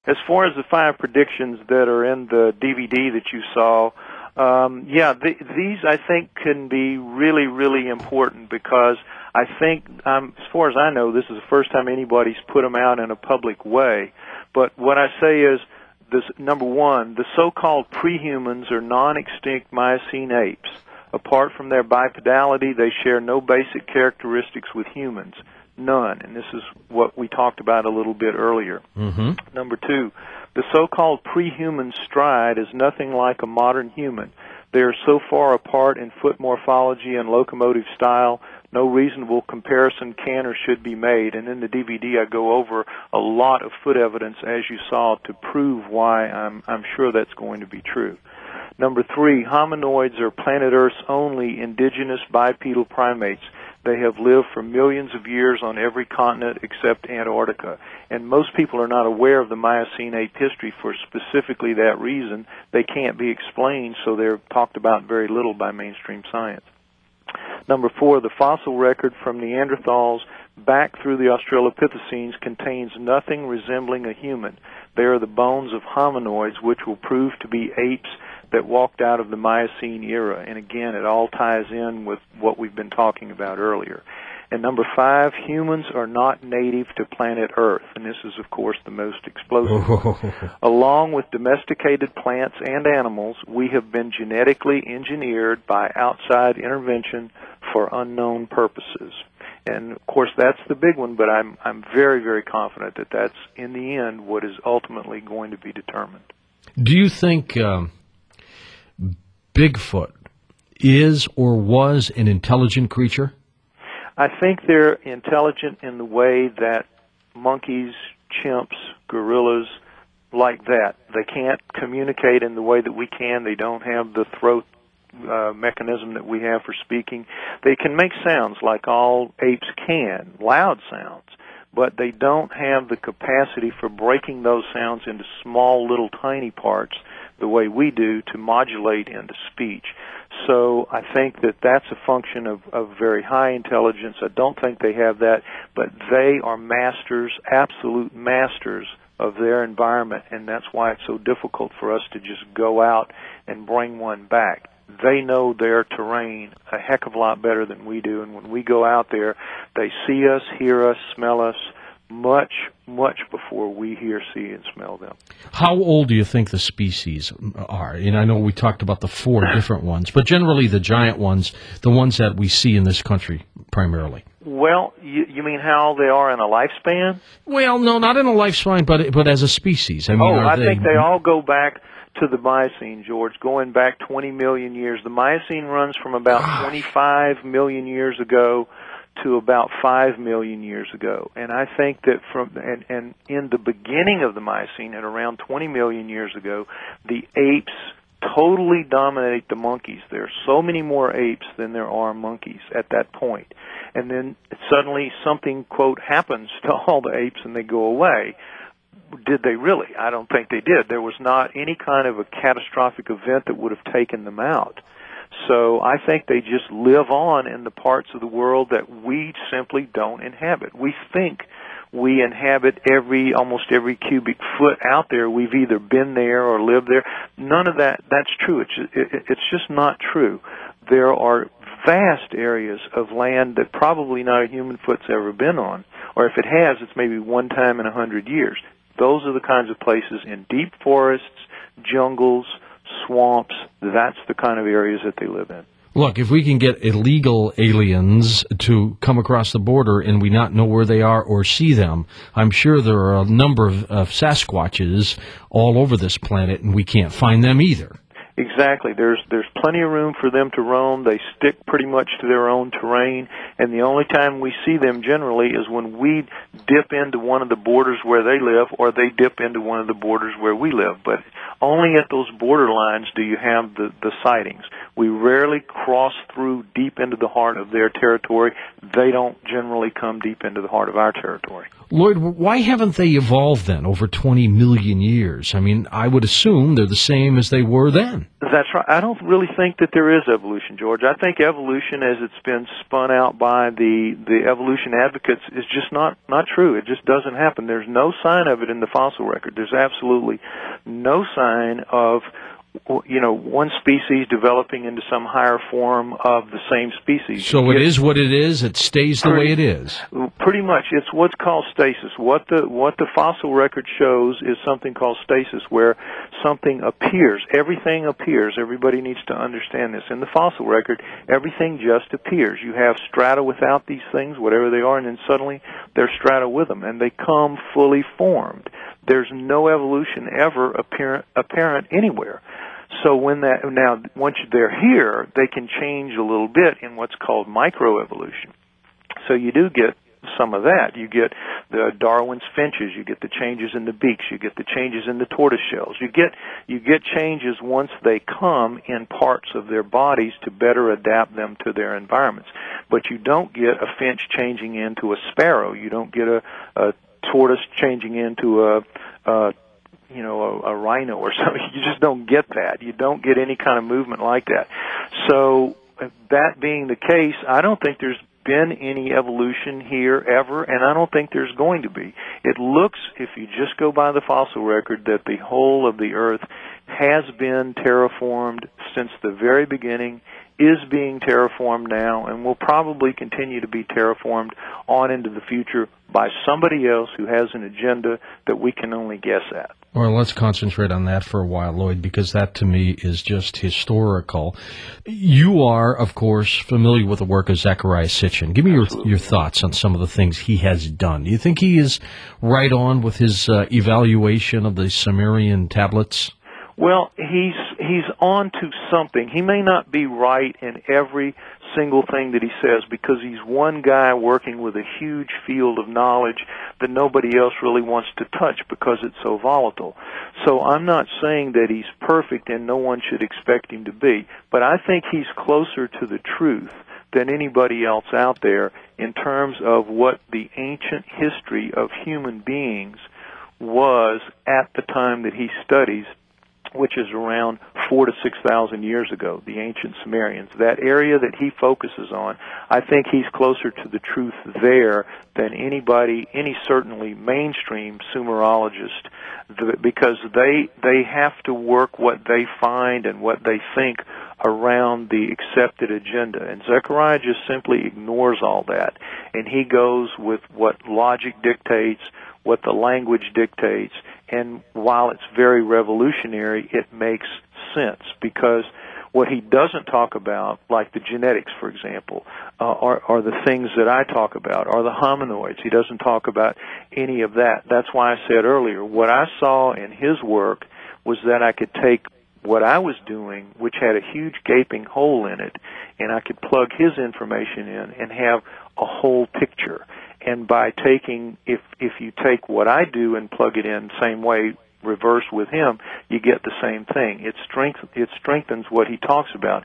As far as the 5 predictions that are in the DVD that you saw, these I think can be really, really important because I think, as far as I know, this is the first time anybody's put them out in a public way. But what I say is, this, number one, the so-called prehumans are non-extinct Miocene apes. Apart from their bipedality, they share no basic characteristics with humans. None. And this is what we talked about a little bit earlier. Mm-hmm. Number two, the so-called pre-human stride is nothing like a modern human. They are so far apart in foot morphology and locomotive style, no reasonable comparison can or should be made. And in the DVD, I go over a lot of foot evidence, as you saw, to prove why I'm sure that's going to be true. Number three, hominoids are planet Earth's only indigenous bipedal primates. They have lived for millions of years on every continent except Antarctica. And most people are not aware of the Miocene ape history for specifically that reason. They can't be explained, so they're talked about very little by mainstream science. Number four, the fossil record from Neanderthals back through the Australopithecines contains nothing resembling a human. They are the bones of hominoids, which will prove to be apes that walked out of the Miocene era. And again, it all ties in with what we've been talking about earlier. And number five, humans are not native to planet Earth. And this is, of course, the most explosive. Along with domesticated plants and animals, we have been genetically engineered by outside intervention for unknown purposes. And, of course, that's the big one, but I'm very, very confident that that's, in the end, what is ultimately going to be determined. Do you think Bigfoot is or was an intelligent creature? I think they're intelligent in the way that monkeys, chimps, gorillas, like that. They can't communicate in the way that we can. They don't have the throat mechanism that we have for speaking. They can make sounds like all apes can, loud sounds, but they don't have the capacity for breaking those sounds into small little tiny parts the way we do to modulate into speech. So I think that that's a function of very high intelligence. I don't think they have that, but they are masters, absolute masters of their environment, and that's why it's so difficult for us to just go out and bring one back. They know their terrain a heck of a lot better than we do, and when we go out there, they see us, hear us, smell us, much, much before we hear, see, and smell them. How old do you think the species are? And I know we talked about the 4 different ones, but generally the giant ones, the ones that we see in this country primarily. Well, you mean how they are in a lifespan? Well, no, not in a lifespan, but as a species. I mean, I think they all go back to the Miocene, George, going back 20 million years. The Miocene runs from about 25 million years ago to about 5 million years ago. And I think that and in the beginning of the Miocene, at around 20 million years ago, the apes totally dominate the monkeys. There are so many more apes than there are monkeys at that point. And then suddenly something, quote, happens to all the apes and they go away. Did they really? I don't think they did. There was not any kind of a catastrophic event that would have taken them out. So I think they just live on in the parts of the world that we simply don't inhabit. We think we inhabit almost every cubic foot out there. We've either been there or lived there. None of that's true. It's just not true. There are vast areas of land that probably not a human foot's ever been on, or if it has, it's maybe one time in 100 years. Those are the kinds of places in deep forests, jungles, swamps. That's the kind of areas that they live in. Look, if we can get illegal aliens to come across the border and we not know where they are or see them, I'm sure there are a number of Sasquatches all over this planet and we can't find them either. Exactly. There's plenty of room for them to roam. They stick pretty much to their own terrain, and the only time we see them generally is when we dip into one of the borders where they live or they dip into one of the borders where we live. But Only at those borderlines do you have the sightings. We rarely cross through deep into the heart of their territory. They don't generally come deep into the heart of our territory. Lloyd, why haven't they evolved then over 20 million years? I mean, I would assume they're the same as they were then. That's right. I don't really think that there is evolution, George. I think evolution, as it's been spun out by the evolution advocates, is just not true. It just doesn't happen. There's no sign of it in the fossil record. There's absolutely no sign of one species developing into some higher form of the same species. So it is what it is. It stays the way it is. Pretty much. It's what's called stasis. What the fossil record shows is something called stasis, where something appears. Everything appears. Everybody needs to understand this. In the fossil record, everything just appears. You have strata without these things, whatever they are, and then suddenly there's strata with them, and they come fully formed. There's no evolution ever apparent anywhere. So once they're here, they can change a little bit in what's called microevolution. So you do get some of that. You get the Darwin's finches, you get the changes in the beaks, you get the changes in the tortoise shells. You get changes once they come in parts of their bodies to better adapt them to their environments. But you don't get a finch changing into a sparrow. You don't get a tortoise changing into a rhino or something. You just don't get that. You don't get any kind of movement like that. So that being the case, I don't think there's been any evolution here ever, and I don't think there's going to be. It looks, if you just go by the fossil record, that the whole of the Earth has been terraformed since the very beginning, is being terraformed now, and will probably continue to be terraformed on into the future by somebody else who has an agenda that we can only guess at. Well, let's concentrate on that for a while, Lloyd, because that to me is just historical. You are, of course, familiar with the work of Zecharia Sitchin. Give me your thoughts on some of the things he has done. Do you think he is right on with his evaluation of the Sumerian tablets? Well, he's on to something. He may not be right in every single thing that he says, because he's one guy working with a huge field of knowledge that nobody else really wants to touch because it's so volatile. So I'm not saying that he's perfect and no one should expect him to be, but I think he's closer to the truth than anybody else out there in terms of what the ancient history of human beings was at the time that he studies, which is around 4,000 to 6,000 years ago, the ancient Sumerians. That area that he focuses on, I think he's closer to the truth there than any certainly mainstream Sumerologist, because they have to work what they find and what they think around the accepted agenda. And Zecharia just simply ignores all that, and he goes with what logic dictates, what the language dictates, and while it's very revolutionary, it makes sense, because what he doesn't talk about, like the genetics, for example, are the things that I talk about, are the hominoids. He doesn't talk about any of that. That's why I said earlier, what I saw in his work was that I could take what I was doing, which had a huge gaping hole in it, and I could plug his information in and have a whole picture. And by taking, if you take what I do and plug it in the same way, reverse with him, you get the same thing. It strengthens what he talks about.